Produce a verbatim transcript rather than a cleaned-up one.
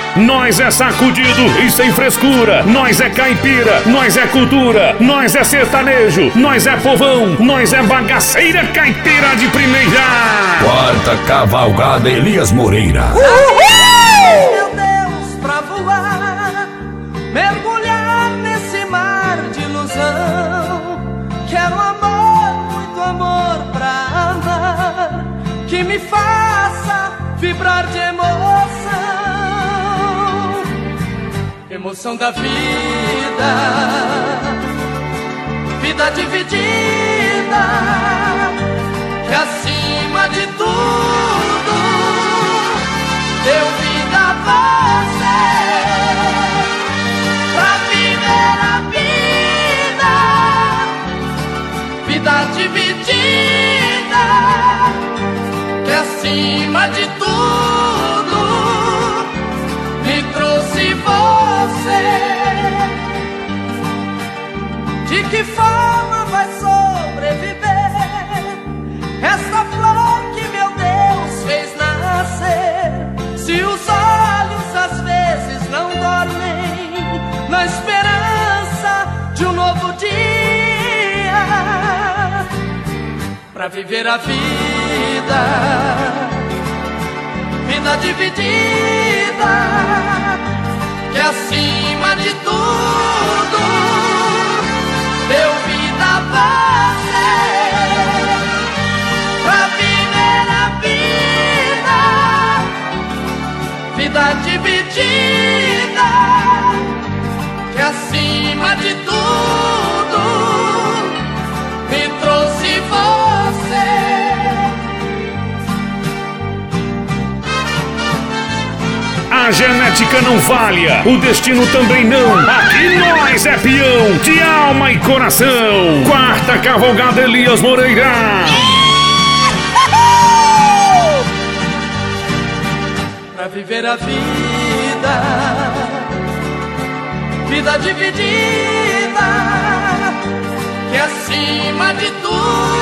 Nós é sacudido e sem frescura. Nós é caipira, nós é cultura. Nós é sertanejo, nós é povão. Nós é bagaceira caipira de primeira. Quarta Cavalgada Elias Moreira. Meu Deus, pra voar, mergulhar nesse mar de ilusão. Quero amor, muito amor pra amar, que me faça vibrar de emoção. Emoção da vida, vida dividida, que acima de tudo deu vida a você, pra viver a vida, vida dividida, que acima de tudo me trouxe você. De que forma vai sobreviver esta flor que meu Deus fez nascer, se os olhos às vezes não dormem na esperança de um novo dia, pra viver a vida, vida dividida, que acima de tudo deu vida a você, pra viver a vida, vida dividida, que acima de tudo me trouxe você. A genética não falha, o destino também não. Aqui nós é peão de alma e coração. Quarta Cavalgada Elias Moreira. Pra viver a vida, vida dividida, que acima de tudo